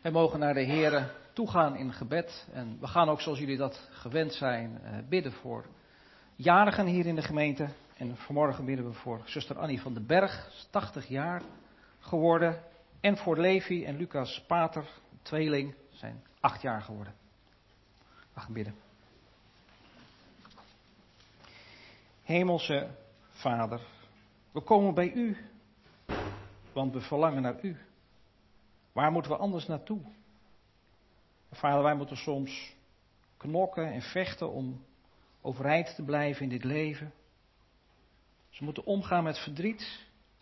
Wij mogen naar de Here toegaan in gebed. En we gaan ook, zoals jullie dat gewend zijn, bidden voor jarigen hier in de gemeente. En vanmorgen bidden we voor zuster Annie van den Berg, 80 jaar geworden. En voor Levi en Lucas Pater, tweeling, zijn 8 jaar geworden. We gaan bidden. Hemelse Vader, we komen bij u, want we verlangen naar u. Waar moeten we anders naartoe? Vader, wij moeten soms knokken en vechten om overeind te blijven in dit leven. Ze moeten omgaan met verdriet.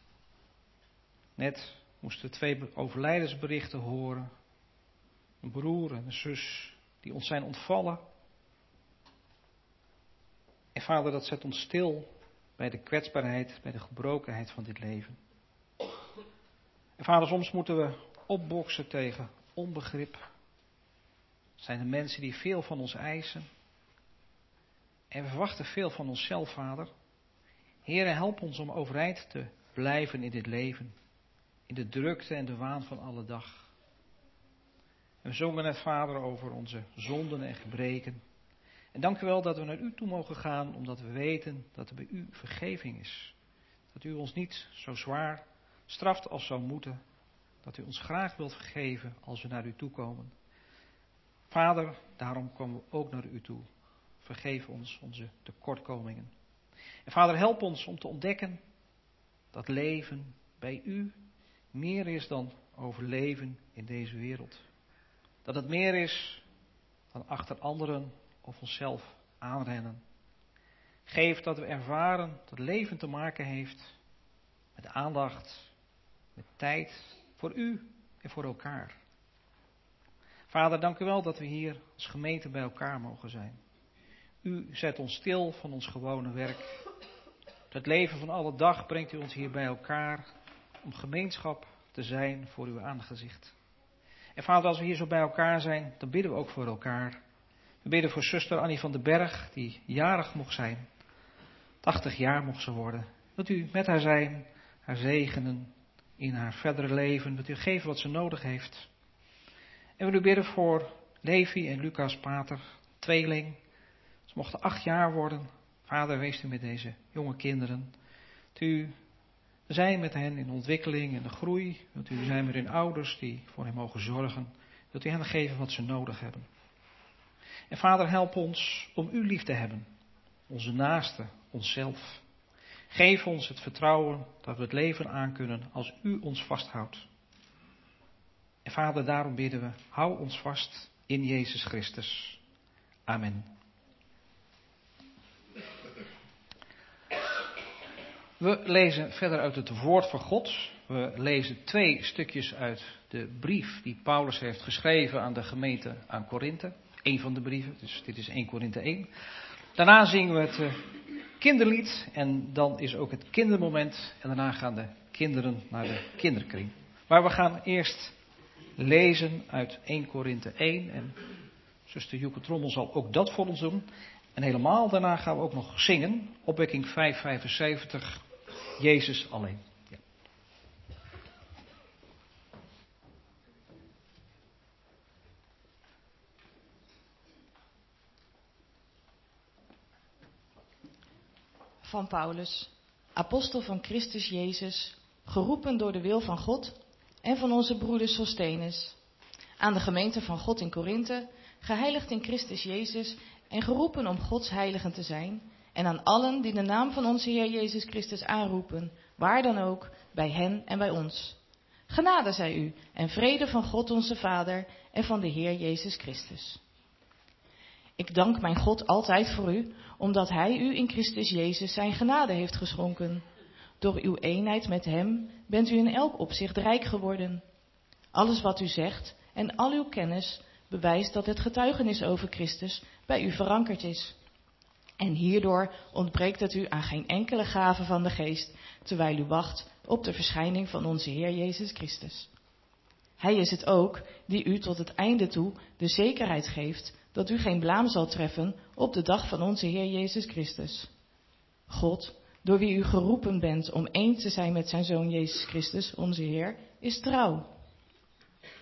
Net moesten 2 overlijdensberichten horen. Een broer en een zus die ons zijn ontvallen. En Vader, dat zet ons stil bij de kwetsbaarheid, bij de gebrokenheid van dit leven. En Vader, soms moeten we opboksen tegen onbegrip. Het zijn de mensen die veel van ons eisen. En we verwachten veel van onszelf, Vader. Heere, help ons om overeind te blijven in dit leven. In de drukte en de waan van alle dag. En we zongen net, Vader, over onze zonden en gebreken. En dank u wel dat we naar u toe mogen gaan, omdat we weten dat er bij u vergeving is. Dat u ons niet zo zwaar straft als zou moeten. Dat u ons graag wilt vergeven als we naar u toe komen. Vader, daarom komen we ook naar u toe. Vergeef ons onze tekortkomingen. En Vader, help ons om te ontdekken dat leven bij u meer is dan overleven in deze wereld. Dat het meer is dan achter anderen of onszelf aanrennen. Geef dat we ervaren dat leven te maken heeft met aandacht, met tijd voor u en voor elkaar. Vader, dank u wel dat we hier als gemeente bij elkaar mogen zijn. U zet ons stil van ons gewone werk. Het leven van alle dag brengt u ons hier bij elkaar om gemeenschap te zijn voor uw aangezicht. En Vader, als we hier zo bij elkaar zijn, dan bidden we ook voor elkaar. We bidden voor zuster Annie van den Berg, die jarig mocht zijn. 80 jaar mocht ze worden. Wilt u met haar zijn, haar zegenen in haar verdere leven. Wilt u geven wat ze nodig heeft. En we willen bidden voor Levi en Lucas Pater, tweeling. Ze mochten 8 jaar worden. Vader, wees u met deze jonge kinderen. U zijn met hen in ontwikkeling en de groei. Wilt u zijn met hun ouders die voor hen mogen zorgen. Wilt u hen geven wat ze nodig hebben. En Vader, help ons om u lief te hebben. Onze naasten, onszelf. Geef ons het vertrouwen dat we het leven aankunnen als u ons vasthoudt. En Vader, daarom bidden we, hou ons vast in Jezus Christus. Amen. We lezen verder uit het woord van God. We lezen 2 stukjes uit de brief die Paulus heeft geschreven aan de gemeente aan Korinthe. 1 van de brieven, dus dit is 1 Korinthe 1. Daarna zingen we het kinderlied en dan is ook het kindermoment. En daarna gaan de kinderen naar de kinderkring. Maar we gaan eerst lezen uit 1 Korinthe 1. En zuster Joeke Trommel zal ook dat voor ons doen. En helemaal daarna gaan we ook nog zingen. Opwekking 5:75. Jezus alleen. Ja. Van Paulus, apostel van Christus Jezus, geroepen door de wil van God en van onze broeder Sosthenes, aan de gemeente van God in Korinthe, geheiligd in Christus Jezus en geroepen om Gods heiligen te zijn, en aan allen die de naam van onze Heer Jezus Christus aanroepen, waar dan ook, bij hen en bij ons. Genade zij u en vrede van God onze Vader en van de Heer Jezus Christus. Ik dank mijn God altijd voor u, omdat Hij u in Christus Jezus zijn genade heeft geschonken. Door uw eenheid met Hem bent u in elk opzicht rijk geworden. Alles wat u zegt en al uw kennis bewijst dat het getuigenis over Christus bij u verankerd is. En hierdoor ontbreekt het u aan geen enkele gave van de geest, terwijl u wacht op de verschijning van onze Heer Jezus Christus. Hij is het ook die u tot het einde toe de zekerheid geeft dat u geen blaam zal treffen op de dag van onze Heer Jezus Christus. God, door wie u geroepen bent om één te zijn met zijn Zoon Jezus Christus, onze Heer, is trouw.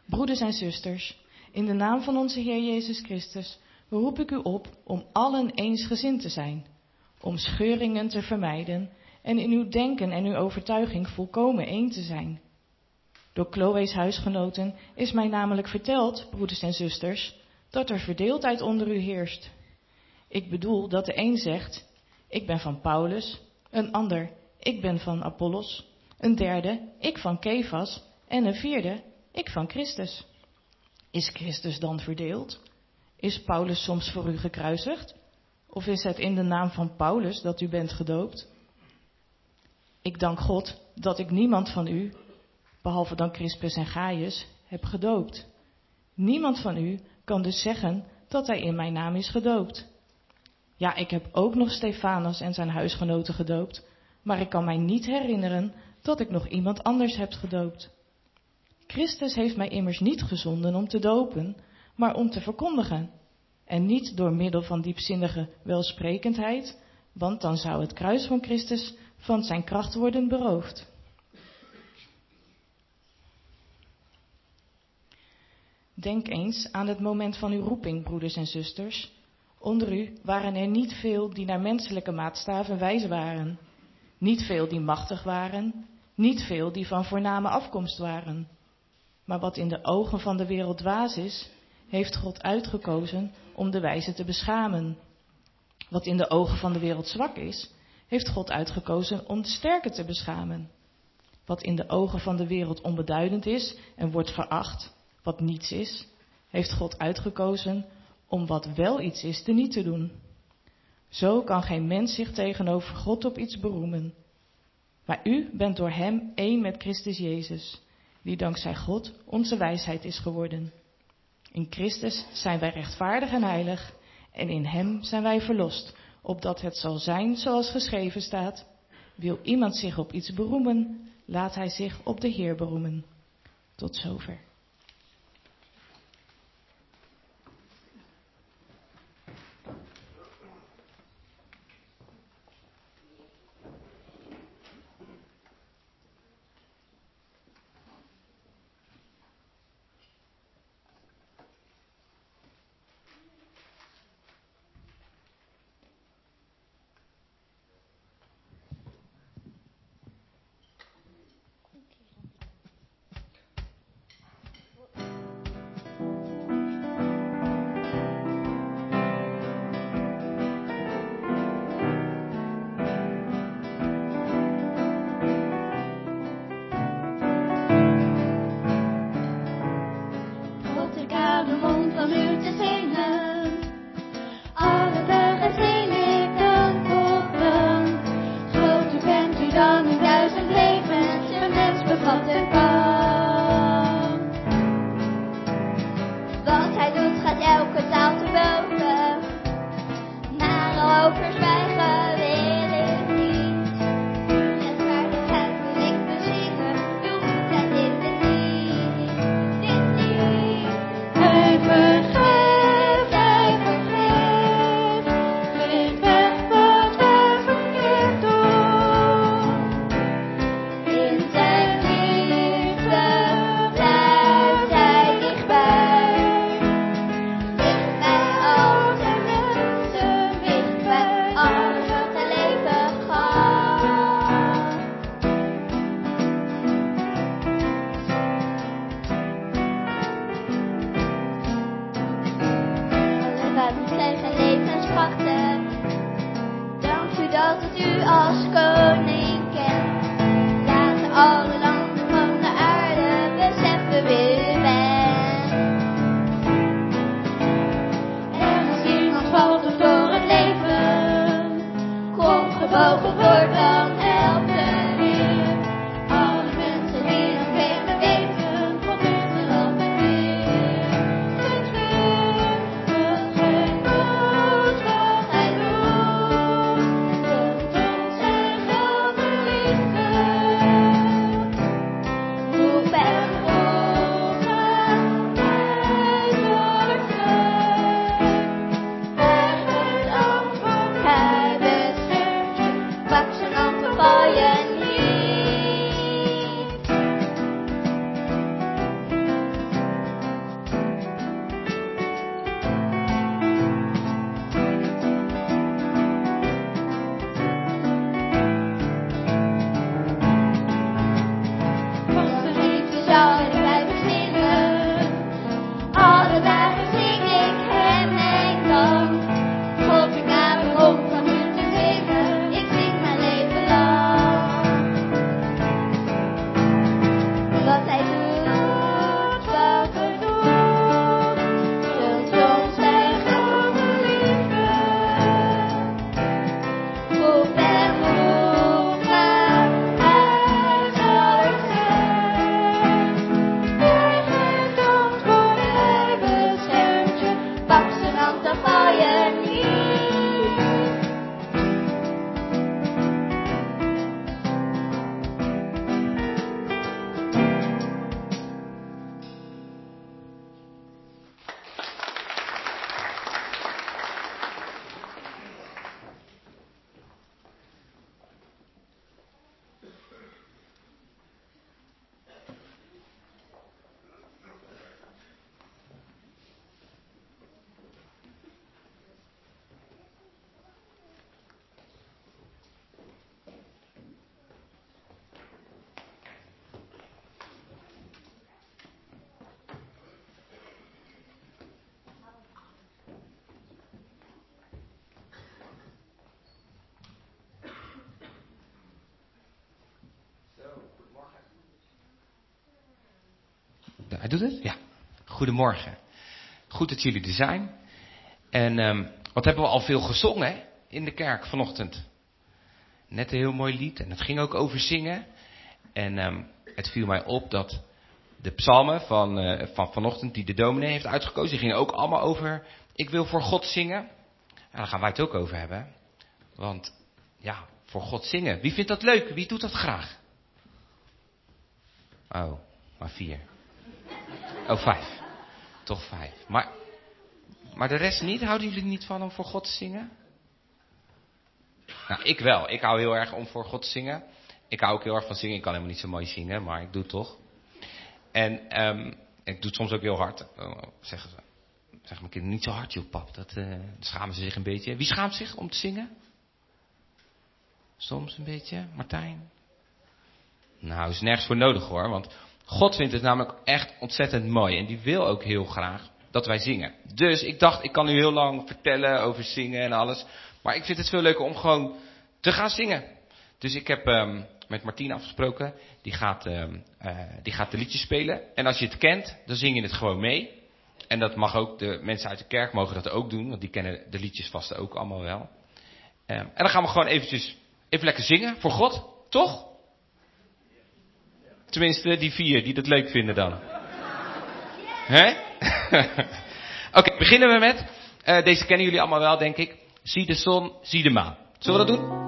Broeders en zusters, in de naam van onze Heer Jezus Christus roep ik u op om allen eensgezind te zijn, om scheuringen te vermijden en in uw denken en uw overtuiging volkomen één te zijn. Door Chloe's huisgenoten is mij namelijk verteld, broeders en zusters, dat er verdeeldheid onder u heerst. Ik bedoel dat de een zegt, ik ben van Paulus, een ander, ik ben van Apollos, een derde, ik van Kefas en een vierde, ik van Christus. Is Christus dan verdeeld? Is Paulus soms voor u gekruisigd? Of is het in de naam van Paulus dat u bent gedoopt? Ik dank God dat ik niemand van u, behalve dan Crispus en Gaius, heb gedoopt. Niemand van u kan dus zeggen dat hij in mijn naam is gedoopt. Ja, ik heb ook nog Stefanus en zijn huisgenoten gedoopt, maar ik kan mij niet herinneren dat ik nog iemand anders heb gedoopt. Christus heeft mij immers niet gezonden om te dopen, maar om te verkondigen. En niet door middel van diepzinnige welsprekendheid, want dan zou het kruis van Christus van zijn kracht worden beroofd. Denk eens aan het moment van uw roeping, broeders en zusters. Onder u waren er niet veel die naar menselijke maatstaven wijs waren. Niet veel die machtig waren. Niet veel die van voorname afkomst waren. Maar wat in de ogen van de wereld dwaas is, heeft God uitgekozen om de wijze te beschamen. Wat in de ogen van de wereld zwak is, heeft God uitgekozen om de sterke te beschamen. Wat in de ogen van de wereld onbeduidend is en wordt veracht, wat niets is, heeft God uitgekozen om wat wel iets is teniet te doen. Zo kan geen mens zich tegenover God op iets beroemen. Maar u bent door hem één met Christus Jezus, die dankzij God onze wijsheid is geworden. In Christus zijn wij rechtvaardig en heilig en in hem zijn wij verlost, opdat het zal zijn zoals geschreven staat. Wil iemand zich op iets beroemen, laat hij zich op de Heer beroemen. Tot zover. Hij doet het? Ja. Goedemorgen. Goed dat jullie er zijn. En wat hebben we al veel gezongen hè, in de kerk vanochtend. Net een heel mooi lied. En het ging ook over zingen. En het viel mij op dat de psalmen van vanochtend die de dominee heeft uitgekozen, die gingen ook allemaal over ik wil voor God zingen. En daar gaan wij het ook over hebben. Want ja, voor God zingen. Wie vindt dat leuk? Wie doet dat graag? Oh, maar 4. Oh, 5. Toch 5. Maar de rest niet? Houden jullie niet van om voor God te zingen? Nou, ik wel. Ik hou heel erg om voor God te zingen. Ik hou ook heel erg van zingen. Ik kan helemaal niet zo mooi zingen, maar ik doe het toch. En ik doe het soms ook heel hard. Zeggen mijn kinderen niet zo hard, joh pap. Dat schamen ze zich een beetje. Wie schaamt zich om te zingen? Soms een beetje. Martijn? Nou, is nergens voor nodig hoor. Want God vindt het namelijk echt ontzettend mooi. En die wil ook heel graag dat wij zingen. Dus ik dacht, ik kan nu heel lang vertellen over zingen en alles. Maar ik vind het veel leuker om gewoon te gaan zingen. Dus ik heb met Martien afgesproken. Die gaat de liedjes spelen. En als je het kent, dan zing je het gewoon mee. En dat mag ook, de mensen uit de kerk mogen dat ook doen. Want die kennen de liedjes vast ook allemaal wel. En dan gaan we gewoon even lekker zingen voor God. Toch? Tenminste, die 4 die dat leuk vinden dan. Hè? Oké, beginnen we met. Deze kennen jullie allemaal wel, denk ik. Zie de zon, zie de maan. Zullen we dat doen?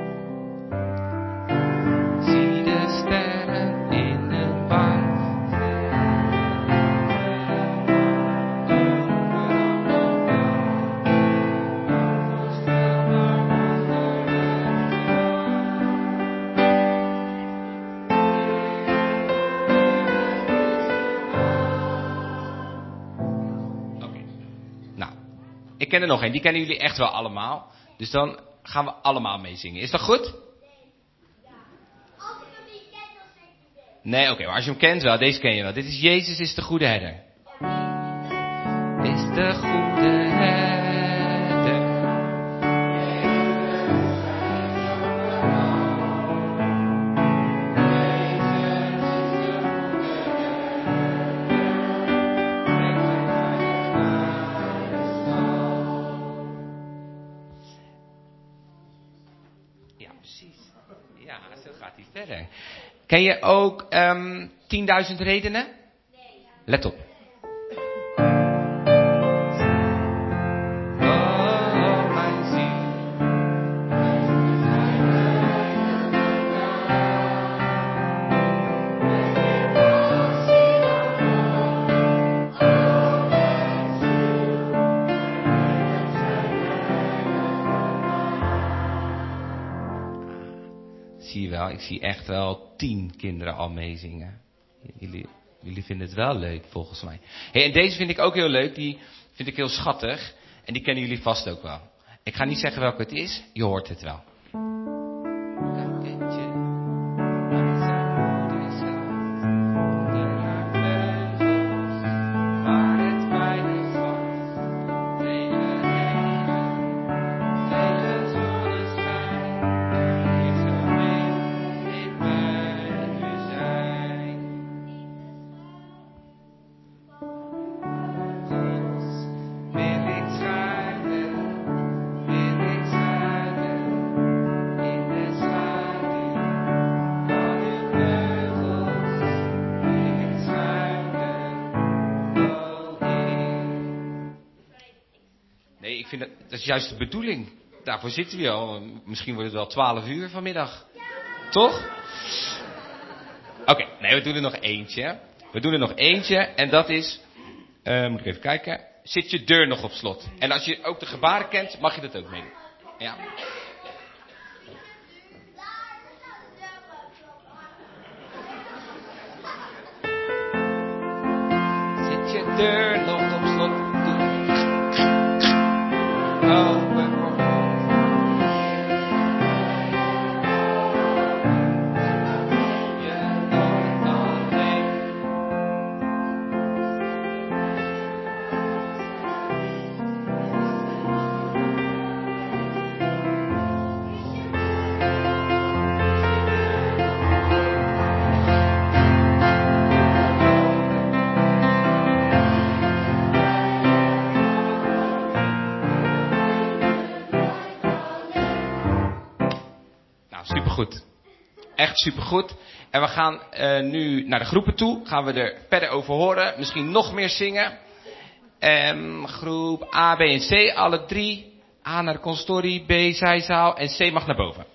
Zie de sterren in de baan. Ik ken er nog één, die kennen jullie echt wel allemaal. Dus dan gaan we allemaal meezingen. Is dat goed? Als ik hem niet ken, dan zeg ik niet. Nee, oké, maar als je hem kent wel, deze ken je wel. Dit is Jezus is de goede herder. Is de goede herder. Ja, zo gaat hij verder. Ken je ook 10.000 redenen? Nee. Let op. Oh, mijn ziel. Zie je wel, ik zie echt wel 10 kinderen al meezingen. Jullie vinden het wel leuk, volgens mij. Hey, en deze vind ik ook heel leuk, die vind ik heel schattig. En die kennen jullie vast ook wel. Ik ga niet zeggen welke het is, je hoort het wel. Ik vind dat is juist de bedoeling. Daarvoor zitten we al. Misschien wordt het wel 12 uur vanmiddag. Toch? Oké, nee, we doen er nog eentje. En dat is... moet ik even kijken. Zit je deur nog op slot? En als je ook de gebaren kent, mag je dat ook mee. Ja. Zit je deur nog op slot? supergoed. Echt supergoed. En we gaan nu naar de groepen toe. Gaan we er verder over horen. Misschien nog meer zingen. Groep A, B en C, alle 3. A naar de consistorie, B zijzaal en C mag naar boven.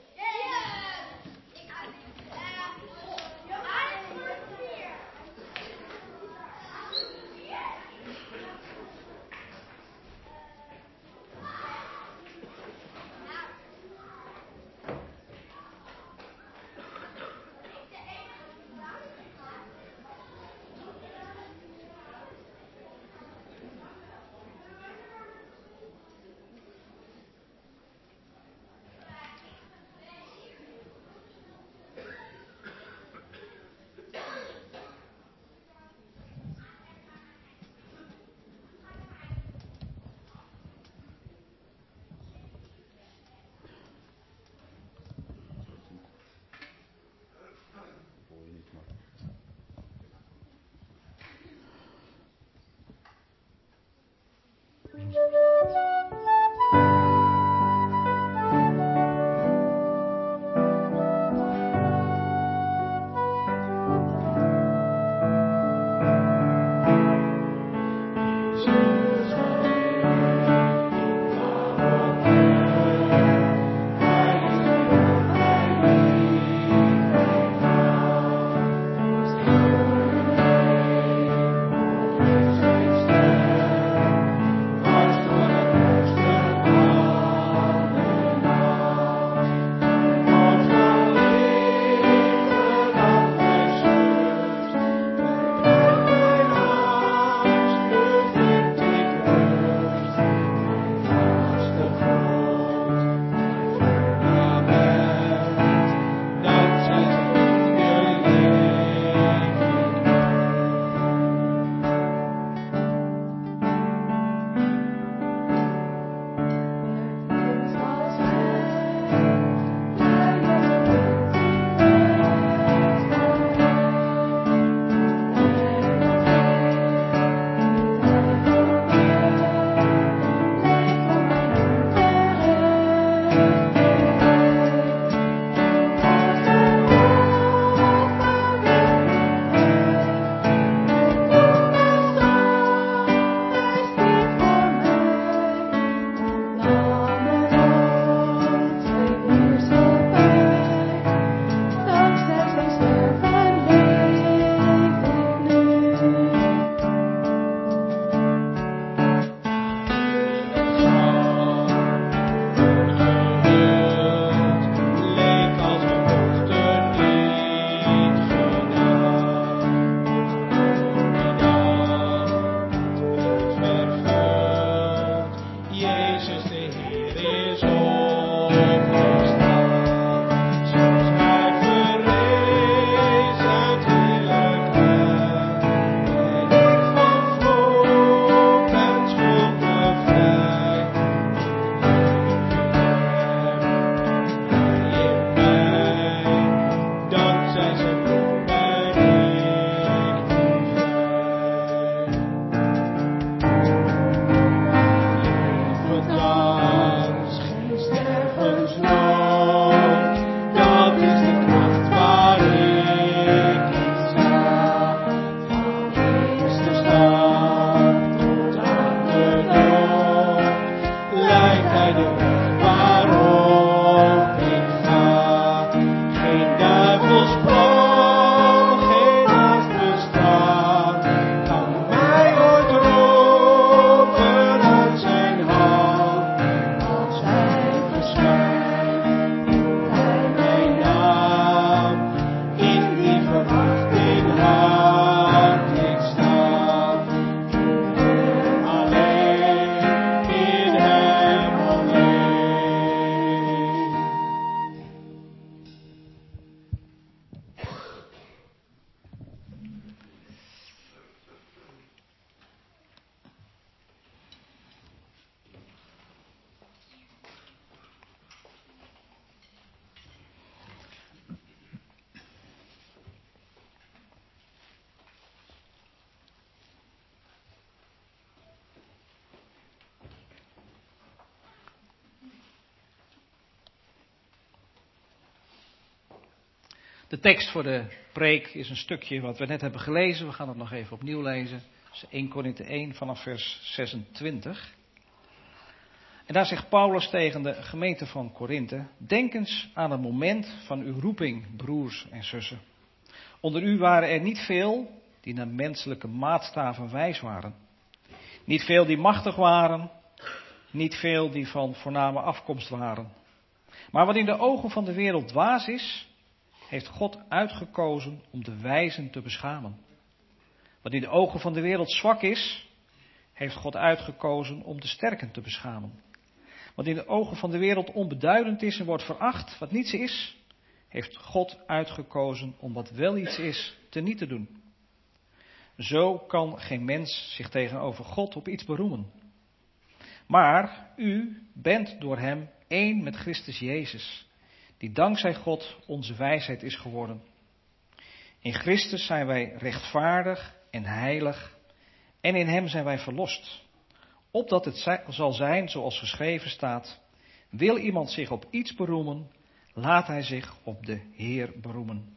De tekst voor de preek is een stukje wat we net hebben gelezen. We gaan het nog even opnieuw lezen. Dat is 1 Korinthe 1 vanaf vers 26. En daar zegt Paulus tegen de gemeente van Korinthe: denk eens aan het moment van uw roeping, broers en zussen. Onder u waren er niet veel die naar menselijke maatstaven wijs waren. Niet veel die machtig waren. Niet veel die van voorname afkomst waren. Maar wat in de ogen van de wereld dwaas is, heeft God uitgekozen om de wijzen te beschamen. Wat in de ogen van de wereld zwak is, heeft God uitgekozen om de sterken te beschamen. Wat in de ogen van de wereld onbeduidend is en wordt veracht, wat niets is, heeft God uitgekozen om wat wel iets is, teniet te doen. Zo kan geen mens zich tegenover God op iets beroemen. Maar u bent door hem één met Christus Jezus, die dankzij God onze wijsheid is geworden. In Christus zijn wij rechtvaardig en heilig en in hem zijn wij verlost. Opdat het zal zijn zoals geschreven staat: wil iemand zich op iets beroemen, laat hij zich op de Heer beroemen.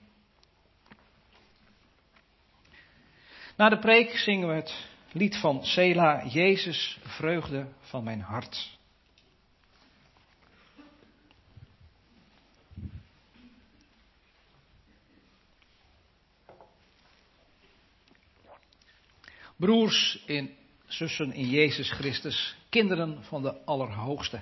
Na de preek zingen we het lied van Sela, Jezus, vreugde van mijn hart. Broers en zussen in Jezus Christus, kinderen van de Allerhoogste.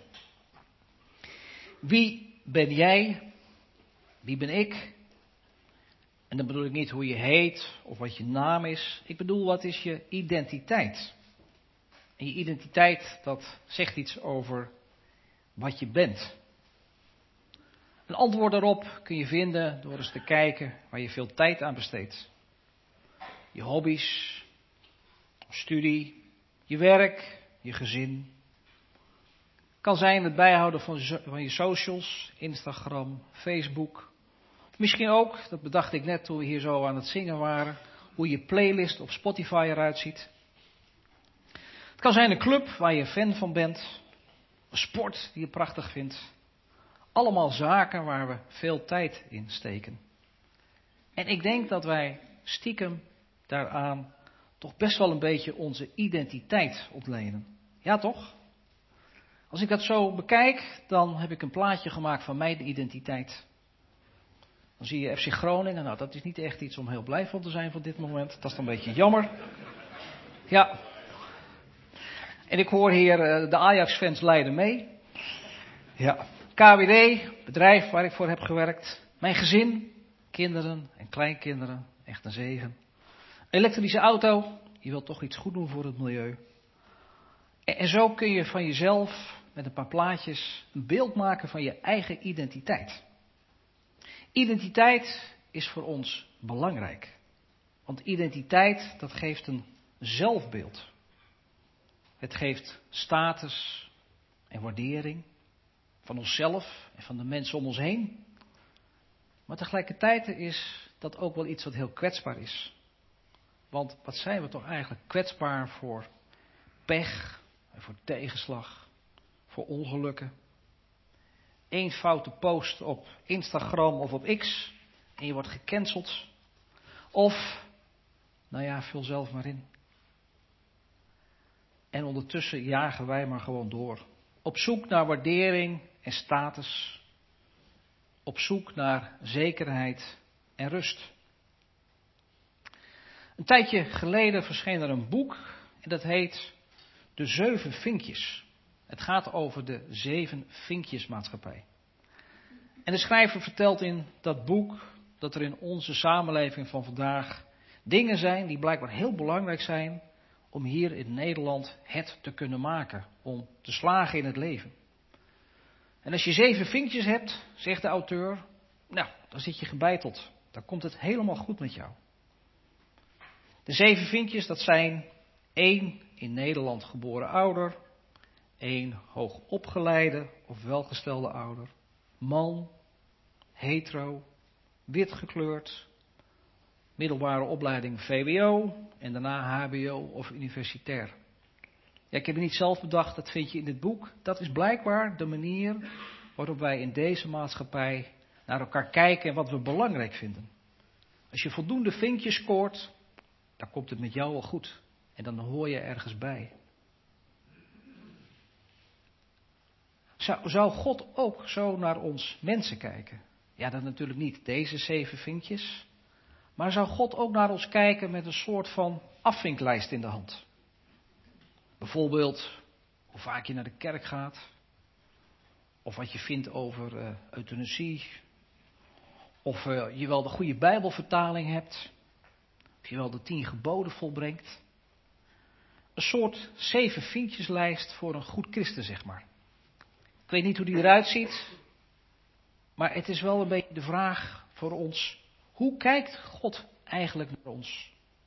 Wie ben jij? Wie ben ik? En dan bedoel ik niet hoe je heet of wat je naam is. Ik bedoel, wat is je identiteit? En je identiteit, dat zegt iets over wat je bent. Een antwoord daarop kun je vinden door eens te kijken waar je veel tijd aan besteedt. Je hobby's, studie, je werk, je gezin. Kan zijn het bijhouden van je socials, Instagram, Facebook. Misschien ook, dat bedacht ik net toen we hier zo aan het zingen waren, hoe je playlist op Spotify eruit ziet. Het kan zijn een club waar je fan van bent, een sport die je prachtig vindt. Allemaal zaken waar we veel tijd in steken. En ik denk dat wij stiekem daaraan toch best wel een beetje onze identiteit ontlenen. Ja, toch? Als ik dat zo bekijk, dan heb ik een plaatje gemaakt van mijn identiteit. Dan zie je FC Groningen. Nou, dat is niet echt iets om heel blij van te zijn van dit moment. Dat is dan een beetje jammer. Ja. En ik hoor hier de Ajax-fans leiden mee. Ja. KWD, bedrijf waar ik voor heb gewerkt. Mijn gezin, kinderen en kleinkinderen. Echt een zegen. Elektrische auto. Je wilt toch iets goed doen voor het milieu. En zo kun je van jezelf met een paar plaatjes een beeld maken van je eigen identiteit. Identiteit is voor ons belangrijk. Want identiteit, dat geeft een zelfbeeld. Het geeft status en waardering van onszelf en van de mensen om ons heen. Maar tegelijkertijd is dat ook wel iets wat heel kwetsbaar is. Want wat zijn we toch eigenlijk kwetsbaar voor pech, voor tegenslag, voor ongelukken. Eén foute post op Instagram of op X en je wordt gecanceld. Of, nou ja, vul zelf maar in. En ondertussen jagen wij maar gewoon door. Op zoek naar waardering en status. Op zoek naar zekerheid en rust. Een tijdje geleden verscheen er een boek en dat heet De 7 Vinkjes. Het gaat over de 7 Vinkjesmaatschappij. En de schrijver vertelt in dat boek dat er in onze samenleving van vandaag dingen zijn die blijkbaar heel belangrijk zijn om hier in Nederland het te kunnen maken, om te slagen in het leven. En als je 7 vinkjes hebt, zegt de auteur, nou, dan zit je gebeiteld. Dan komt het helemaal goed met jou. De 7 vinkjes, dat zijn 1 in Nederland geboren ouder, 1 hoogopgeleide of welgestelde ouder, man, hetero, wit gekleurd, middelbare opleiding VWO en daarna HBO of universitair. Ja, ik heb het niet zelf bedacht, dat vind je in dit boek. Dat is blijkbaar de manier waarop wij in deze maatschappij Naar elkaar kijken en wat we belangrijk vinden. Als je voldoende vinkjes scoort, dan komt het met jou wel goed. En dan hoor je ergens bij. Zou God ook zo naar ons mensen kijken? Ja, dan natuurlijk niet deze 7 vinkjes. Maar zou God ook naar ons kijken met een soort van afvinklijst in de hand? Bijvoorbeeld hoe vaak je naar de kerk gaat. Of wat je vindt over euthanasie. Of je wel de goede Bijbelvertaling hebt. Of je wel de 10 geboden volbrengt. Een soort 7 vinkjeslijst voor een goed christen, zeg maar. Ik weet niet hoe die eruit ziet. Maar het is wel een beetje de vraag voor ons. Hoe kijkt God eigenlijk naar ons?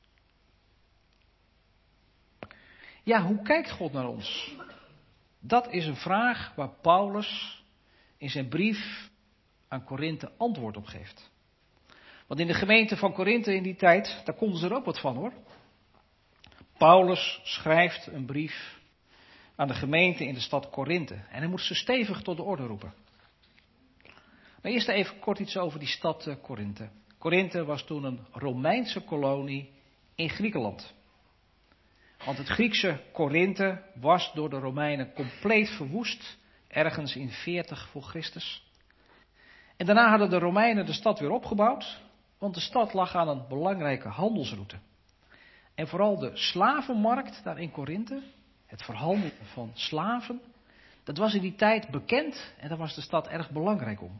Ja, hoe kijkt God naar ons? Dat is een vraag waar Paulus in zijn brief aan Korinthe antwoord op geeft. Want in de gemeente van Korinthe in die tijd, daar konden ze er ook wat van hoor. Paulus schrijft een brief aan de gemeente in de stad Korinthe. En hij moet ze stevig tot de orde roepen. Maar eerst even kort iets over die stad Korinthe. Korinthe was toen een Romeinse kolonie in Griekenland. Want het Griekse Korinthe was door de Romeinen compleet verwoest, ergens in 40 voor Christus. En daarna hadden de Romeinen de stad weer opgebouwd, want de stad lag aan een belangrijke handelsroute. En vooral de slavenmarkt daar in Korinthe, het verhandelen van slaven, dat was in die tijd bekend en daar was de stad erg belangrijk om.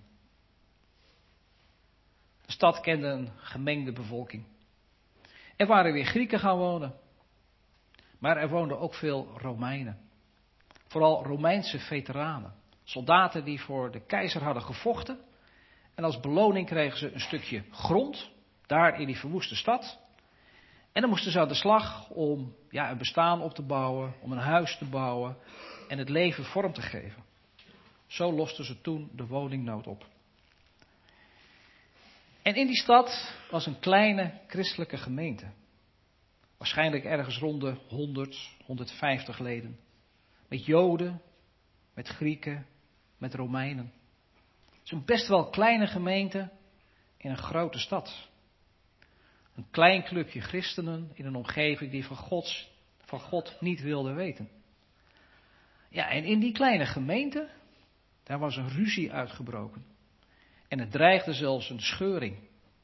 De stad kende een gemengde bevolking. Er waren weer Grieken gaan wonen. Maar er woonden ook veel Romeinen. Vooral Romeinse veteranen. Soldaten die voor de keizer hadden gevochten. En als beloning kregen ze een stukje grond. Daar in die verwoeste stad. En dan moesten ze aan de slag om een bestaan op te bouwen. Om een huis te bouwen. En het leven vorm te geven. Zo losten ze toen de woningnood op. En in die stad was een kleine christelijke gemeente. Waarschijnlijk ergens rond de 100, 150 leden. Met Joden, met Grieken, met Romeinen. Het is een best wel kleine gemeente in een grote stad. Een klein clubje christenen in een omgeving die van God niet wilde weten. Ja, en in die kleine gemeente, daar was een ruzie uitgebroken. En het dreigde zelfs een scheuring.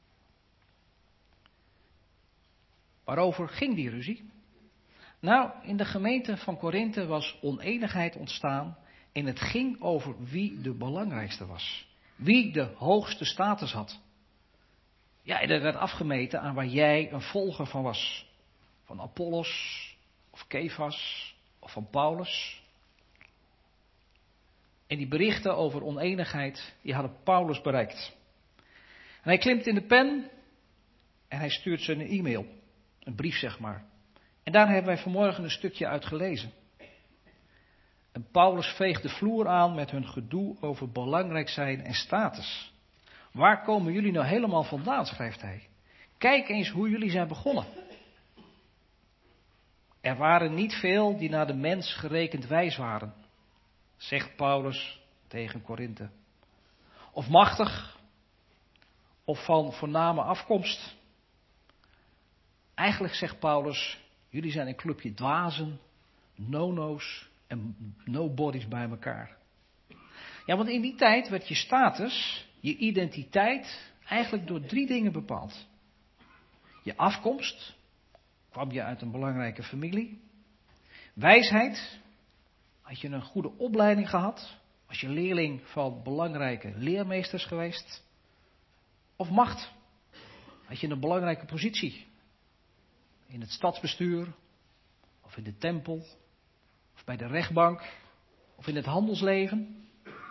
Waarover ging die ruzie? Nou, in de gemeente van Korinthe was oneenigheid ontstaan en het ging over wie de belangrijkste was. Wie de hoogste status had. Ja, en er werd afgemeten aan waar jij een volger van was. Van Apollos, of Kefas, of van Paulus. En die berichten over oneenigheid, die hadden Paulus bereikt. En hij klimt in de pen en hij stuurt ze een e-mail. Een brief, zeg maar. En daar hebben wij vanmorgen een stukje uit gelezen. En Paulus veegt de vloer aan met hun gedoe over belangrijk zijn en status. Waar komen jullie nou helemaal vandaan, schrijft hij. Kijk eens hoe jullie zijn begonnen. Er waren niet veel die naar de mens gerekend wijs waren, zegt Paulus tegen Korinthe. Of machtig, of van voorname afkomst. Eigenlijk zegt Paulus, jullie zijn een clubje dwazen, nono's en nobodies bij elkaar. Ja, want in die tijd werd je status, je identiteit, eigenlijk door 3 dingen bepaald. Je afkomst, kwam je uit een belangrijke familie. Wijsheid, had je een goede opleiding gehad, was je leerling van belangrijke leermeesters geweest. Of macht, had je een belangrijke positie. In het stadsbestuur, of in de tempel, of bij de rechtbank, of in het handelsleven.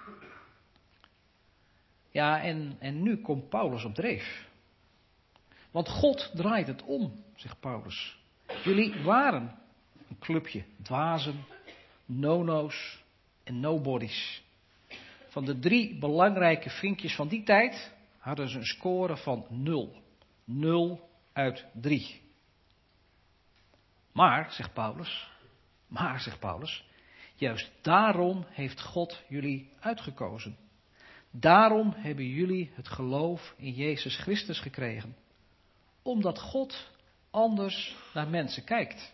Ja, en nu komt Paulus op dreef. Want God draait het om, zegt Paulus. Jullie waren een clubje dwazen, nono's en nobodies. Van de 3 belangrijke vinkjes van die tijd hadden ze een score van 0. 0 uit 3. Maar, zegt Paulus, juist daarom heeft God jullie uitgekozen. Daarom hebben jullie het geloof in Jezus Christus gekregen. Omdat God anders naar mensen kijkt.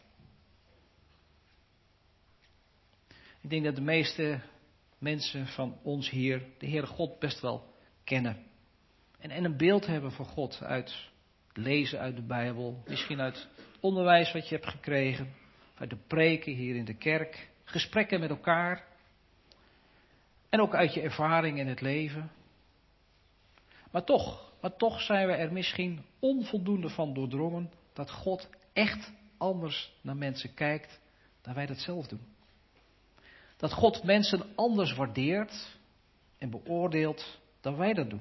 Ik denk dat de meeste mensen van ons hier de Heere God best wel kennen. En een beeld hebben van God uit lezen uit de Bijbel. Misschien uit het onderwijs wat je hebt gekregen. Uit de preken hier in de kerk. Gesprekken met elkaar. En ook uit je ervaring in het leven. Maar toch zijn we er misschien onvoldoende van doordrongen dat God echt anders naar mensen kijkt dan wij dat zelf doen. Dat God mensen anders waardeert en beoordeelt dan wij dat doen.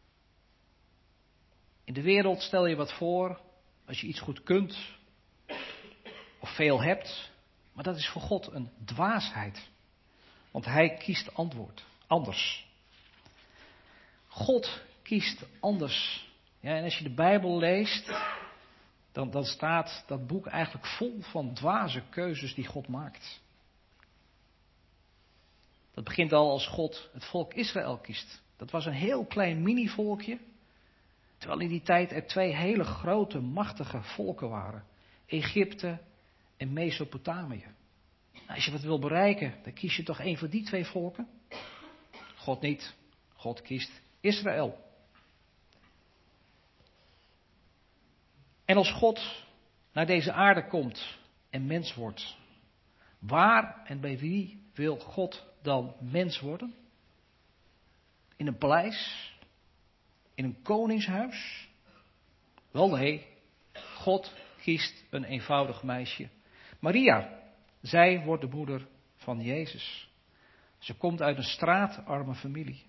In de wereld stel je wat voor als je iets goed kunt of veel hebt, maar dat is voor God een dwaasheid. Want hij kiest anders. God kiest anders. Ja, en als je de Bijbel leest, dan staat dat boek eigenlijk vol van dwaze keuzes die God maakt. Dat begint al als God het volk Israël kiest. Dat was een heel klein mini-volkje. Terwijl in die tijd er 2 hele grote, machtige volken waren. Egypte en Mesopotamië. Nou, als je wat wil bereiken, dan kies je toch een van die 2 volken? God niet. God kiest Israël. En als God naar deze aarde komt en mens wordt, waar en bij wie wil God dan mens worden? In een paleis? In een koningshuis? Wel nee, God kiest een eenvoudig meisje. Maria, zij wordt de moeder van Jezus. Ze komt uit een straatarme familie.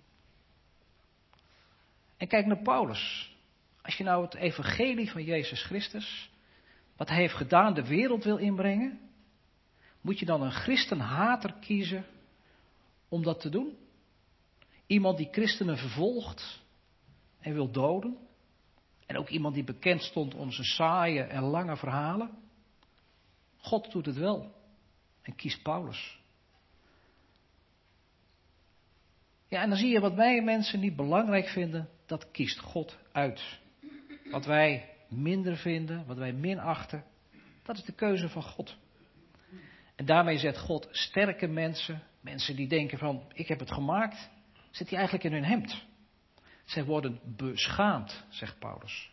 En kijk naar Paulus. Als je nou het evangelie van Jezus Christus, wat hij heeft gedaan, de wereld wil inbrengen, moet je dan een christenhater kiezen om dat te doen? Iemand die christenen vervolgt en wil doden? En ook iemand die bekend stond om zijn saaie en lange verhalen? God doet het wel en kiest Paulus. Ja, en dan zie je wat wij mensen niet belangrijk vinden, dat kiest God uit. Wat wij minder vinden, wat wij minachten, dat is de keuze van God. En daarmee zet God sterke mensen, mensen die denken van, ik heb het gemaakt, zet hij eigenlijk in hun hemd. Zij worden beschaamd, zegt Paulus.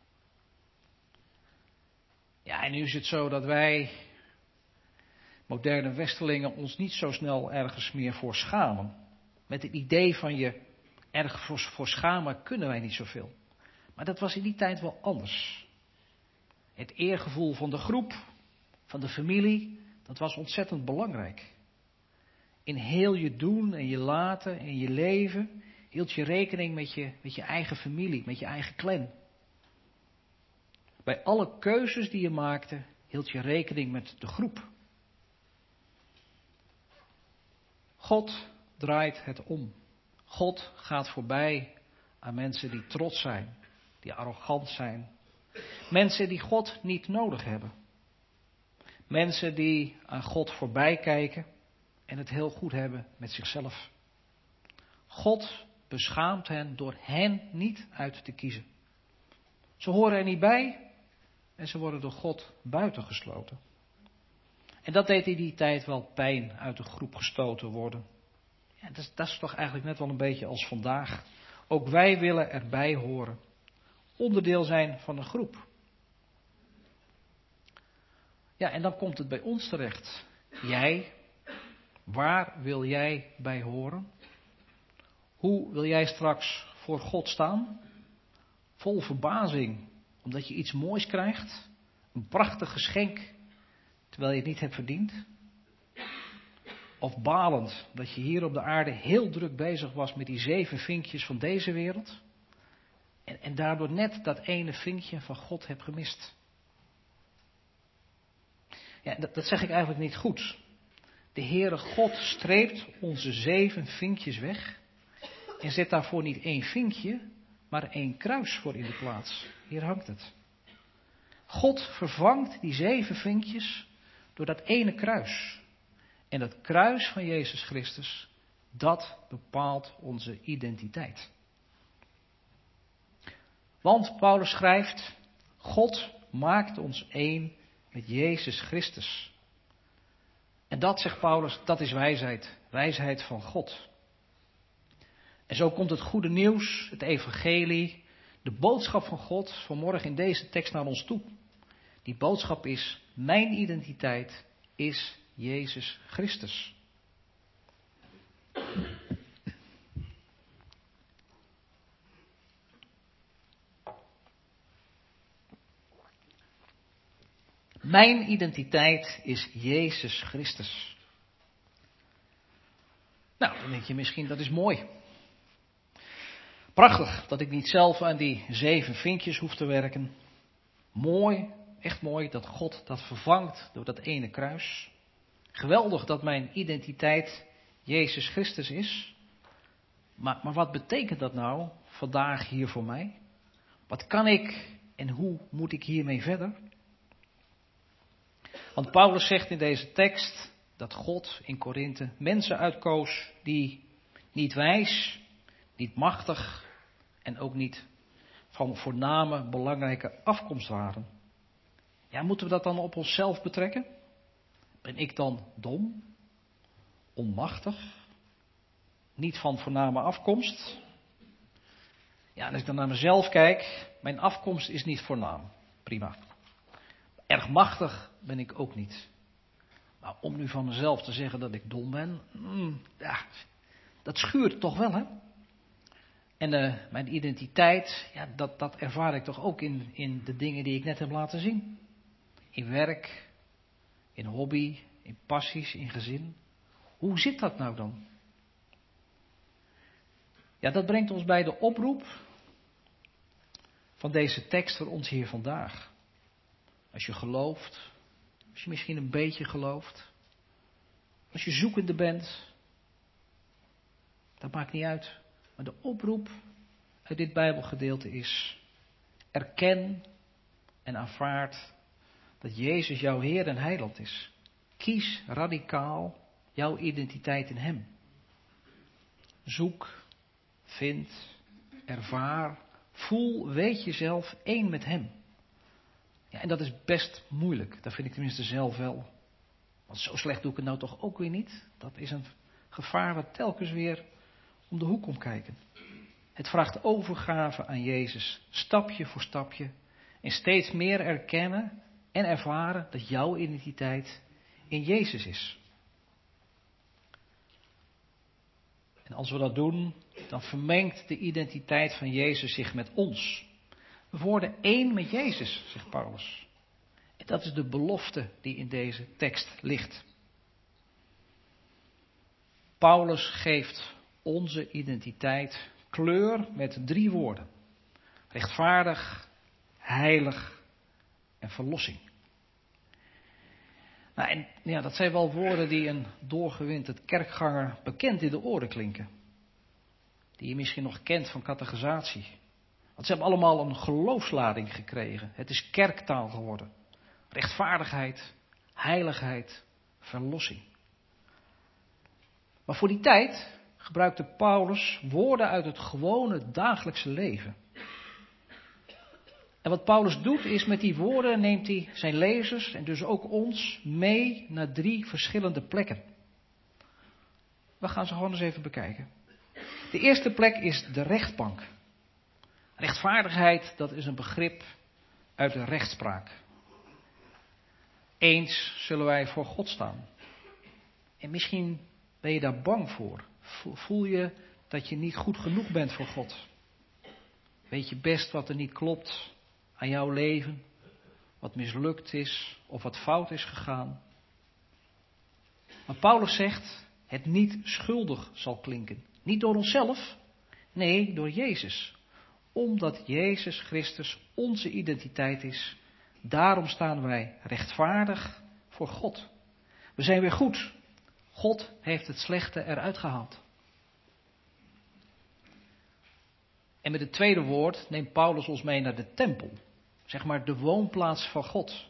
Ja, en nu is het zo dat wij, moderne Westelingen, ons niet zo snel ergens meer voor schamen. Met het idee van je ergens voor schamen kunnen wij niet zoveel. Maar dat was in die tijd wel anders. Het eergevoel van de groep, van de familie, dat was ontzettend belangrijk. In heel je doen en je laten en je leven hield je rekening met je eigen familie, met je eigen clan. Bij alle keuzes die je maakte, hield je rekening met de groep. God draait het om. God gaat voorbij aan mensen die trots zijn, die arrogant zijn. Mensen die God niet nodig hebben. Mensen die aan God voorbij kijken en het heel goed hebben met zichzelf. God beschaamt hen door hen niet uit te kiezen. Ze horen er niet bij en ze worden door God buitengesloten. En dat deed in die tijd wel pijn, uit de groep gestoten worden. Ja, dat is toch eigenlijk net wel een beetje als vandaag. Ook wij willen erbij horen. Onderdeel zijn van een groep. Ja, en dan komt het bij ons terecht. Jij, waar wil jij bij horen? Hoe wil jij straks voor God staan? Vol verbazing, omdat je iets moois krijgt. Een prachtig geschenk, terwijl je het niet hebt verdiend. Of balend, dat je hier op de aarde heel druk bezig was met die 7 vinkjes van deze wereld. En daardoor net dat ene vinkje van God hebt gemist. Ja, dat zeg ik eigenlijk niet goed. De Heere God streept onze 7 vinkjes weg. En zet daarvoor niet 1 vinkje, maar 1 kruis voor in de plaats. Hier hangt het. God vervangt die 7 vinkjes door dat ene kruis. En dat kruis van Jezus Christus Dat bepaalt onze identiteit. Want Paulus schrijft, God maakt ons één met Jezus Christus. En dat, zegt Paulus, dat is wijsheid. Wijsheid van God. En zo komt het goede nieuws, het evangelie, de boodschap van God vanmorgen in deze tekst naar ons toe. Die boodschap is, mijn identiteit is Jezus Christus. Mijn identiteit is Jezus Christus. Nou, dan denk je misschien, dat is mooi. Prachtig dat ik niet zelf aan die 7 vinkjes hoef te werken. Mooi, echt mooi dat God dat vervangt door dat ene kruis. Geweldig dat mijn identiteit Jezus Christus is. Maar wat betekent dat nou vandaag hier voor mij? Wat kan ik en hoe moet ik hiermee verder? Want Paulus zegt in deze tekst dat God in Korinthe mensen uitkoos die niet wijs, niet machtig en ook niet van voorname belangrijke afkomst waren. Ja, moeten we dat dan op onszelf betrekken? Ben ik dan dom, onmachtig, niet van voorname afkomst? Ja, en als ik dan naar mezelf kijk, mijn afkomst is niet voornaam. Prima. Erg machtig ben ik ook niet. Maar om nu van mezelf te zeggen dat ik dom ben, ja, dat schuurt toch wel, hè? En mijn identiteit, ja, dat ervaar ik toch ook in de dingen die ik net heb laten zien. In werk, in hobby, in passies, in gezin. Hoe zit dat nou dan? Ja, dat brengt ons bij de oproep van deze tekst voor ons hier vandaag. Als je gelooft, als je misschien een beetje gelooft, als je zoekende bent, dat maakt niet uit. Maar de oproep uit dit Bijbelgedeelte is, erken en aanvaard dat Jezus jouw Heer en Heiland is. Kies radicaal jouw identiteit in Hem. Zoek, vind, ervaar, voel, weet jezelf één met Hem. Ja, en dat is best moeilijk, dat vind ik tenminste zelf wel. Want zo slecht doe ik het nou toch ook weer niet. Dat is een gevaar wat telkens weer om de hoek komt kijken. Het vraagt overgave aan Jezus, stapje voor stapje. En steeds meer erkennen en ervaren dat jouw identiteit in Jezus is. En als we dat doen, dan vermengt de identiteit van Jezus zich met ons. We worden één met Jezus, zegt Paulus. En dat is de belofte die in deze tekst ligt. Paulus geeft onze identiteit kleur met 3 woorden. Rechtvaardig, heilig en verlossing. Nou, en ja, dat zijn wel woorden die een doorgewinterd kerkganger bekend in de oren klinken. Die je misschien nog kent van catechisatie. Want ze hebben allemaal een geloofslading gekregen. Het is kerktaal geworden. Rechtvaardigheid, heiligheid, verlossing. Maar voor die tijd gebruikte Paulus woorden uit het gewone dagelijkse leven. En wat Paulus doet is, met die woorden neemt hij zijn lezers en dus ook ons mee naar 3 verschillende plekken. We gaan ze gewoon eens even bekijken. De eerste plek is de rechtbank. Rechtvaardigheid, dat is een begrip uit de rechtspraak. Eens zullen wij voor God staan. En misschien ben je daar bang voor. Voel je dat je niet goed genoeg bent voor God. Weet je best wat er niet klopt aan jouw leven, wat mislukt is of wat fout is gegaan. Maar Paulus zegt, het niet schuldig zal klinken. Niet door onszelf, nee, door Jezus. Omdat Jezus Christus onze identiteit is, daarom staan wij rechtvaardig voor God. We zijn weer goed. God heeft het slechte eruit gehaald. En met het tweede woord neemt Paulus ons mee naar de tempel. Zeg maar de woonplaats van God.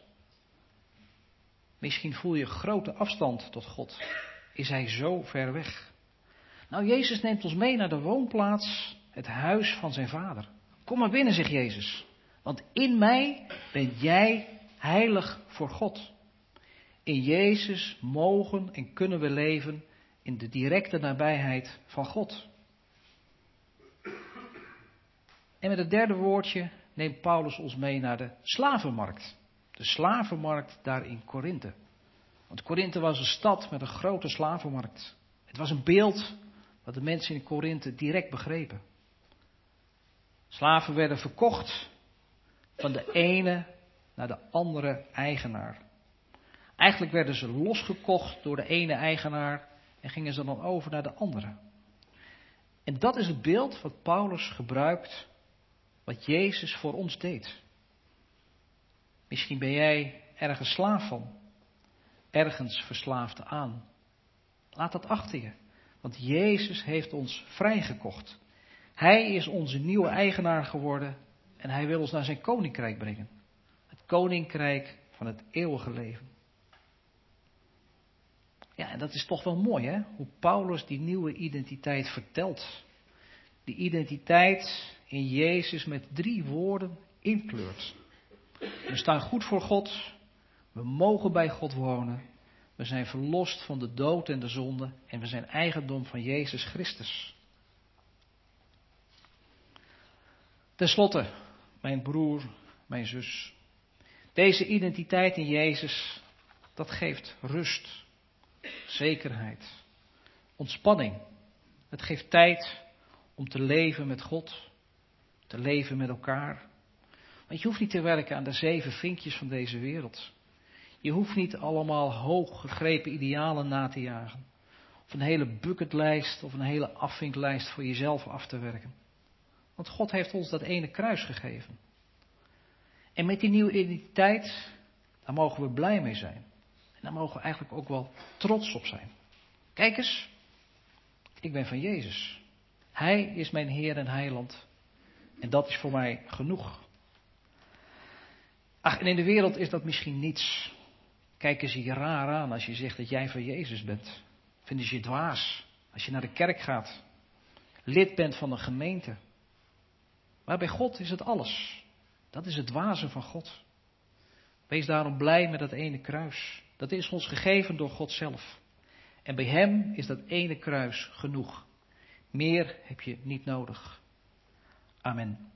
Misschien voel je grote afstand tot God. Is hij zo ver weg? Nou, Jezus neemt ons mee naar de woonplaats, het huis van zijn Vader. Kom maar binnen, zegt Jezus. Want in mij ben jij heilig voor God. In Jezus mogen en kunnen we leven in de directe nabijheid van God. En met het derde woordje neemt Paulus ons mee naar de slavenmarkt. De slavenmarkt daar in Korinthe. Want Korinthe was een stad met een grote slavenmarkt. Het was een beeld wat de mensen in Korinthe direct begrepen. Slaven werden verkocht van de ene naar de andere eigenaar. Eigenlijk werden ze losgekocht door de ene eigenaar en gingen ze dan over naar de andere. En dat is het beeld wat Paulus gebruikt, wat Jezus voor ons deed. Misschien ben jij ergens slaaf van, ergens verslaafd aan. Laat dat achter je, want Jezus heeft ons vrijgekocht. Hij is onze nieuwe eigenaar geworden en hij wil ons naar zijn koninkrijk brengen. Het koninkrijk van het eeuwige leven. Ja, en dat is toch wel mooi, hè? Hoe Paulus die nieuwe identiteit vertelt. Die identiteit in Jezus met 3 woorden inkleurt. We staan goed voor God. We mogen bij God wonen. We zijn verlost van de dood en de zonde. En we zijn eigendom van Jezus Christus. Ten slotte, mijn broer, mijn zus. Deze identiteit in Jezus, dat geeft rust. Zekerheid, ontspanning. Het geeft tijd om te leven met God, te leven met elkaar. Want je hoeft niet te werken aan de 7 vinkjes van deze wereld. Je hoeft niet allemaal hoog gegrepen idealen na te jagen. Of een hele bucketlijst of een hele afvinklijst voor jezelf af te werken. Want God heeft ons dat ene kruis gegeven. En met die nieuwe identiteit, daar mogen we blij mee zijn. En daar mogen we eigenlijk ook wel trots op zijn. Kijk eens, ik ben van Jezus. Hij is mijn Heer en Heiland. En dat is voor mij genoeg. Ach, en in de wereld is dat misschien niets. Kijken ze je raar aan als je zegt dat jij van Jezus bent. Vinden ze je dwaas als je naar de kerk gaat. Lid bent van een gemeente. Maar bij God is het alles. Dat is het dwaze van God. Wees daarom blij met dat ene kruis. Dat is ons gegeven door God zelf. En bij Hem is dat ene kruis genoeg. Meer heb je niet nodig. Amen.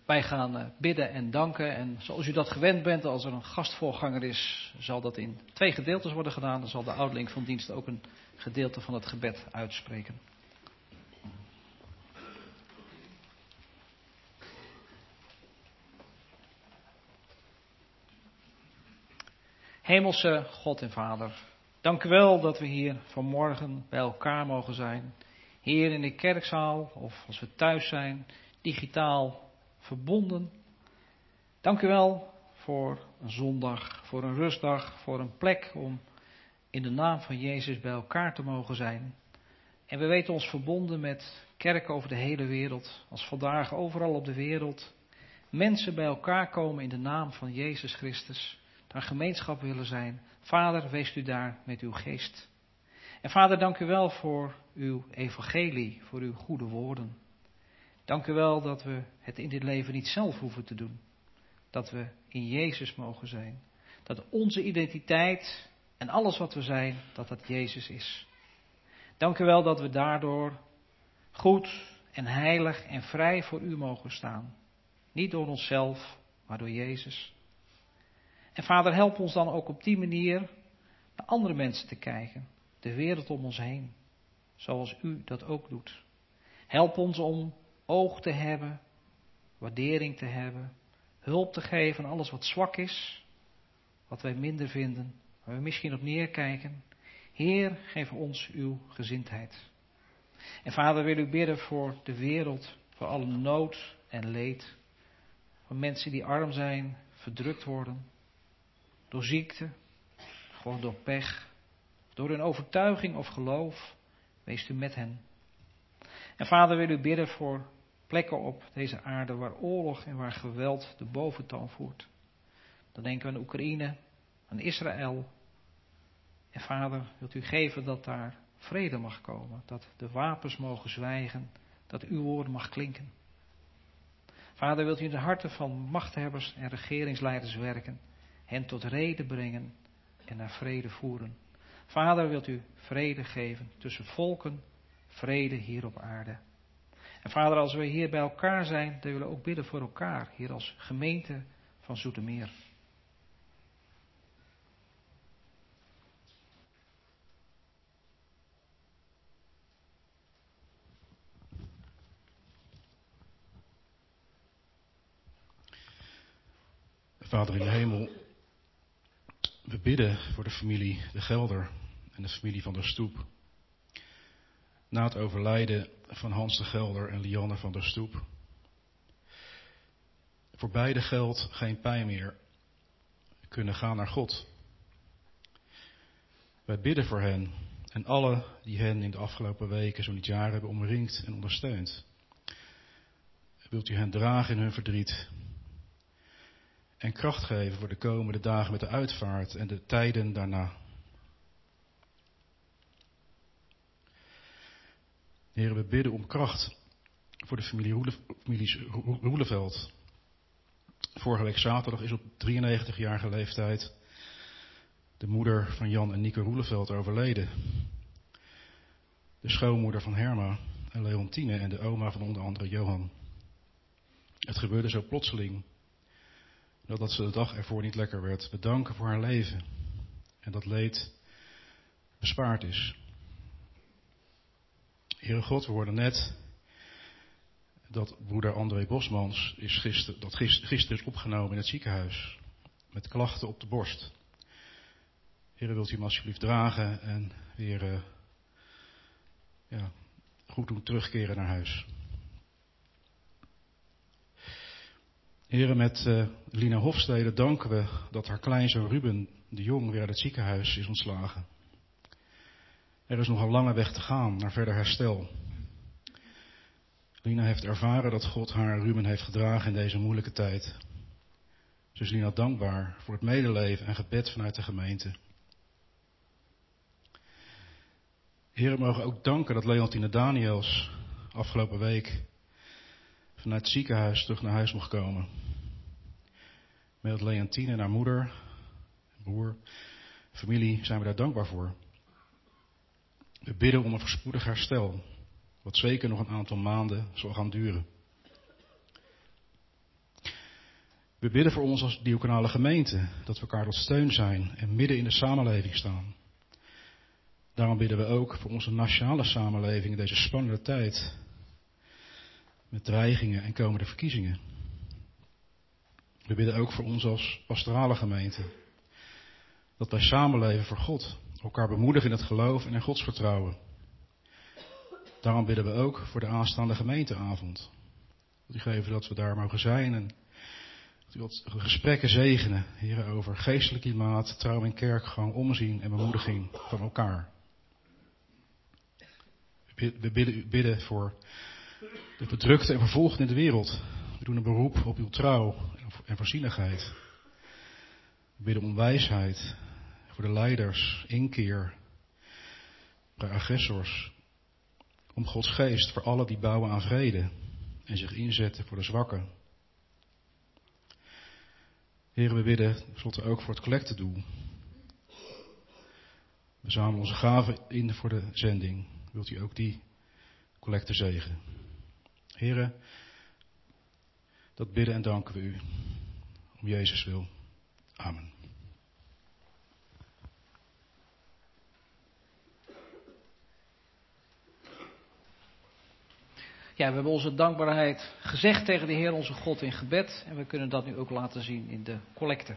Wij gaan bidden en danken. En zoals u dat gewend bent, als er een gastvoorganger is, zal dat in 2 gedeeltes worden gedaan. Dan zal de ouderling van dienst ook een gedeelte van het gebed uitspreken. Hemelse God en Vader, dank u wel dat we hier vanmorgen bij elkaar mogen zijn. Hier in de kerkzaal of als we thuis zijn, digitaal verbonden. Dank u wel voor een zondag, voor een rustdag, voor een plek om in de naam van Jezus bij elkaar te mogen zijn. En we weten ons verbonden met kerken over de hele wereld. Als vandaag overal op de wereld mensen bij elkaar komen in de naam van Jezus Christus. Daar gemeenschap willen zijn. Vader, wees u daar met uw geest. En Vader, dank u wel voor uw evangelie, voor uw goede woorden. Dank u wel dat we het in dit leven niet zelf hoeven te doen. Dat we in Jezus mogen zijn. Dat onze identiteit en alles wat we zijn, dat dat Jezus is. Dank u wel dat we daardoor goed en heilig en vrij voor u mogen staan. Niet door onszelf, maar door Jezus. En Vader, help ons dan ook op die manier naar andere mensen te kijken. De wereld om ons heen. Zoals u dat ook doet. Help ons om oog te hebben, waardering te hebben, hulp te geven aan alles wat zwak is, wat wij minder vinden, waar we misschien op neerkijken. Heer, geef ons uw gezindheid. En Vader, wil u bidden voor de wereld, voor alle nood en leed. Voor mensen die arm zijn, verdrukt worden, door ziekte, gewoon door pech, door hun overtuiging of geloof. Wees u met hen. En Vader, wil u bidden voor plekken op deze aarde waar oorlog en waar geweld de boventoon voert. Dan denken we aan Oekraïne, aan Israël. En Vader, wilt u geven dat daar vrede mag komen, dat de wapens mogen zwijgen, dat uw woord mag klinken. Vader, wilt u in de harten van machthebbers en regeringsleiders werken, hen tot rede brengen en naar vrede voeren. Vader, wilt u vrede geven tussen volken, vrede hier op aarde. En Vader, als we hier bij elkaar zijn, dan willen we ook bidden voor elkaar, hier als gemeente van Zoetermeer. Vader in de hemel, we bidden voor de familie De Gelder en de familie van der Stoep. Na het overlijden van Hans de Gelder en Lianne van der Stoep. Voor beide geldt geen pijn meer. Kunnen gaan naar God. Wij bidden voor hen en alle die hen in de afgelopen weken, zo niet jaren, hebben omringd en ondersteund. Wilt u hen dragen in hun verdriet en kracht geven voor de komende dagen met de uitvaart en de tijden daarna. Heren, we bidden om kracht voor de families Roeleveld. Vorige week zaterdag is op 93-jarige leeftijd de moeder van Jan en Nieke Roeleveld overleden. De schoonmoeder van Herma en Leontine en de oma van onder andere Johan. Het gebeurde zo plotseling dat ze de dag ervoor niet lekker werd. We danken voor haar leven en dat leed bespaard is. Heere God, we hoorden net dat broeder André Bosmans gisteren is opgenomen in het ziekenhuis met klachten op de borst. Heere, wilt u hem alsjeblieft dragen en weer goed doen terugkeren naar huis. Heere, met Lina Hofstede danken we dat haar kleinzoon Ruben de Jong weer uit het ziekenhuis is ontslagen. Er is nog een lange weg te gaan naar verder herstel. Lina heeft ervaren dat God haar en Ruben heeft gedragen in deze moeilijke tijd. Ze is Lina dankbaar voor het medeleven en gebed vanuit de gemeente. Heer, we mogen ook danken dat Leontine Daniels afgelopen week vanuit het ziekenhuis terug naar huis mocht komen. Met Leontine en haar moeder, broer, familie zijn we daar dankbaar voor. We bidden om een voorspoedig herstel, wat zeker nog een aantal maanden zal gaan duren. We bidden voor ons als diaconale gemeente, dat we elkaar tot steun zijn en midden in de samenleving staan. Daarom bidden we ook voor onze nationale samenleving in deze spannende tijd, met dreigingen en komende verkiezingen. We bidden ook voor ons als pastorale gemeente, dat wij samenleven voor God, elkaar bemoedigen in het geloof en in Gods vertrouwen. Daarom bidden we ook voor de aanstaande gemeenteavond. Dat u geven dat we daar mogen zijn en dat u wat gesprekken zegenen, heren, over geestelijk klimaat, trouw en kerkgang, omzien en bemoediging van elkaar. We bidden voor de bedrukte en vervolgden in de wereld. We doen een beroep op uw trouw en voorzienigheid. We bidden om wijsheid voor de leiders, inkeer bij agressors. Om Gods geest voor allen die bouwen aan vrede en zich inzetten voor de zwakken. Heren, we bidden tenslotte ook voor het collectedoel. We zamelen onze gaven in voor de zending. Wilt u ook die collecte zegenen? Heren, dat bidden en danken we u. Om Jezus wil. Amen. Ja, we hebben onze dankbaarheid gezegd tegen de Heer onze God in gebed. En we kunnen dat nu ook laten zien in de collecte.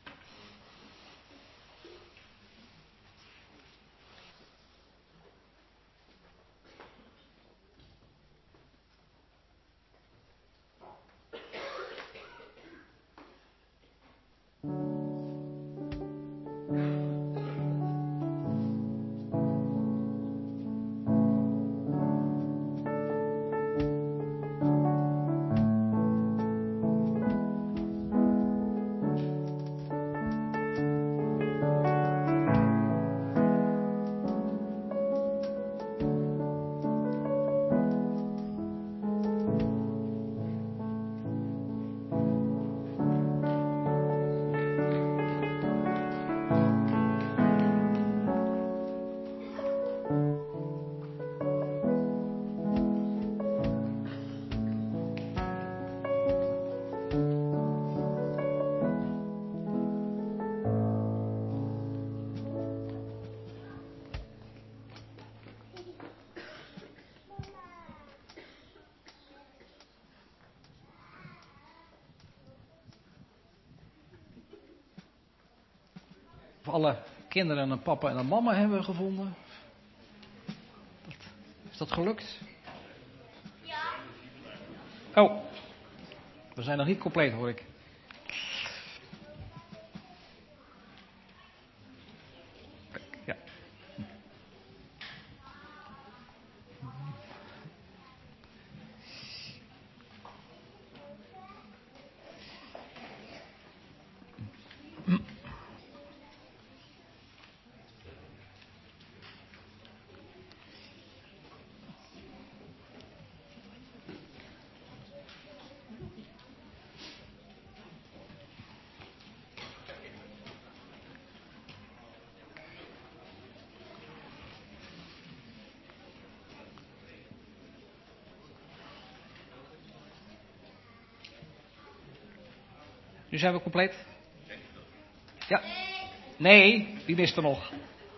Of alle kinderen een papa en een mama hebben gevonden. Is dat gelukt? Ja. Oh, we zijn nog niet compleet, hoor ik. Ja. Nu zijn we compleet? Ja? Nee, die mist er nog.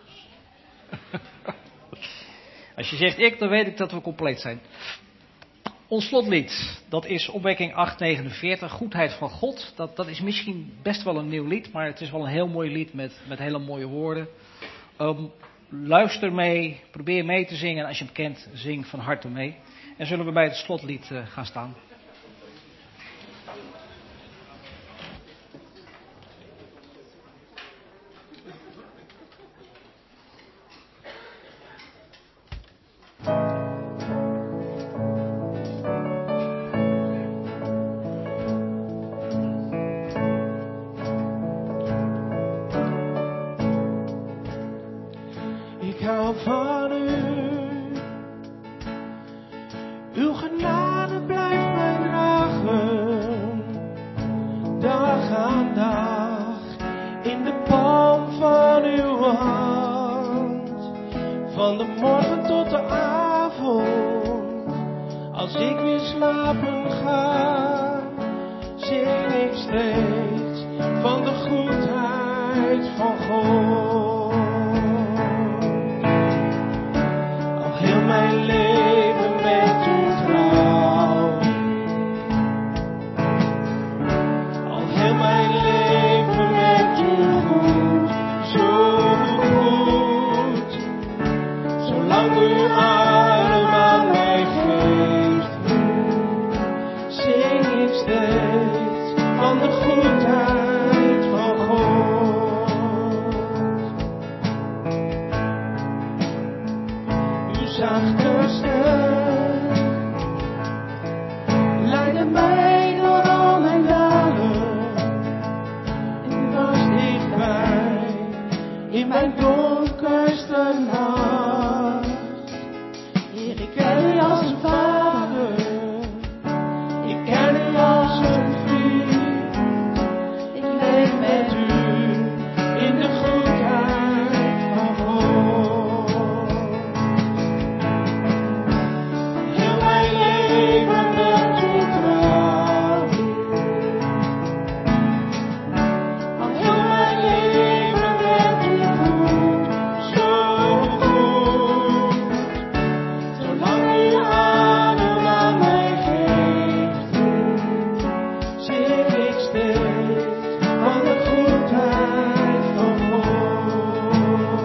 Als je zegt ik, dan weet ik dat we compleet zijn. Ons slotlied, dat is opwekking 849, Goedheid van God. Dat is misschien best wel een nieuw lied, maar het is wel een heel mooi lied met hele mooie woorden. Luister mee, probeer mee te zingen en als je hem kent, zing van harte mee. En zullen we bij het slotlied gaan staan. Van de morgen tot de avond, als ik weer slapen ga, zing ik ik steeds van de goedheid van God. Al heel mijn leven bent u trouw. Al heel mijn leven bent u goed, zo goed. Zolang u adem aan mij geeft, zing ik steeds van de goedheid van God. Uw zachte stem leidde mij door al mijn dalen. U was dichtbij in mijn donkerste nacht. Heer, ik ken u als een vader. Ik ken u als een vriend. Ik leef met u in de goedheid van God. Heel mijn leven bent u trouw. Al heel mijn leven bent u goed, zo goed. Zolang u adem aan mij geeft, zing ik steeds van de goedheid van God.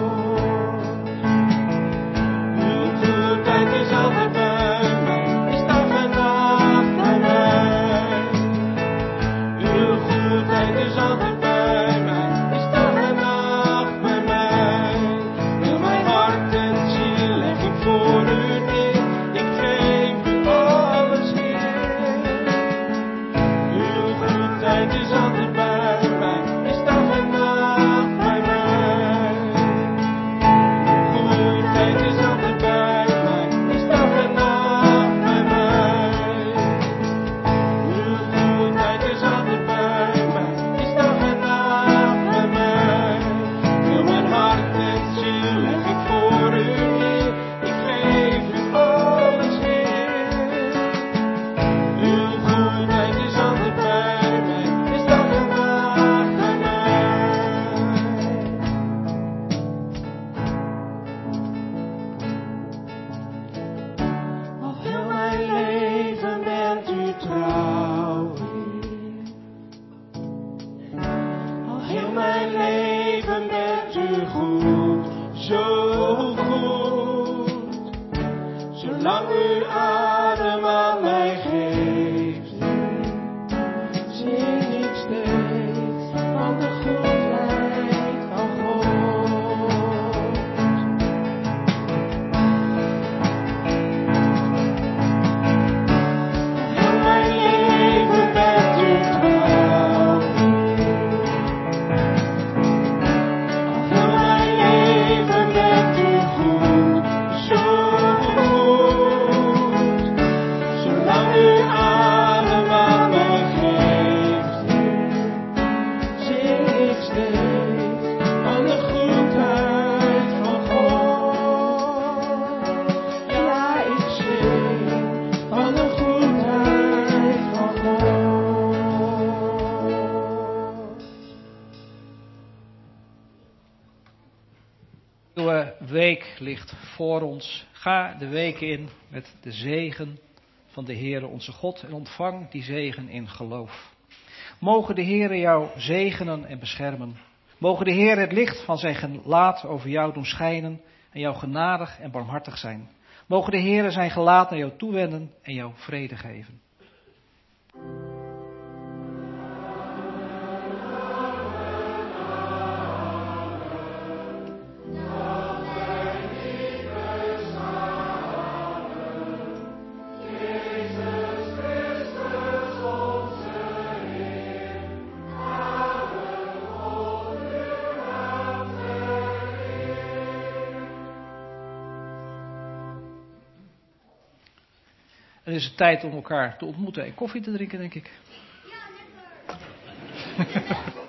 Uw goedheid is altijd bij mij, is dag en nacht bij mij. Uw goedheid is altijd bij mij, is dag en nacht bij mij. Heel mijn hart en ziel leg ik voor u neer, ik geef u alles, Heer. Uw goedheid is altijd bij mij, is dag en nacht bij mij. Uw goedheid is altijd bij mij, is dag en nacht bij mij. Uw goedheid is altijd bij mij, is dag en nacht bij mij. Heel mijn hart en ziel leg ik voor u neer, ik geef u alles, Heer. Uw goedheid is altijd bij mij, is dag en nacht bij mij. Al heel mijn leven bent u trouw, Heer. Al heel mijn leven bent u goed, zo goed. Zolang u adem aan mij geeft, zing ik steeds van de goedheid van God. Heel mijn leven bent u trouw. Al heel mijn leven bent u goed, zo goed. Zolang u adem aan mij geeft, zing ik steeds van de goedheid van God. Ja, ik zing van de goedheid van God. De nieuwe week ligt voor ons. Ga de week in met de zegen van de Heere onze God en ontvang die zegen in geloof. Mogen de Heere jou zegenen en beschermen. Mogen de Heere het licht van zijn gelaat over jou doen schijnen en jou genadig en barmhartig zijn. Mogen de Heere zijn gelaat naar jou toewenden en jou vrede geven. Het is het tijd om elkaar te ontmoeten en koffie te drinken, denk ik. Ja, lekker.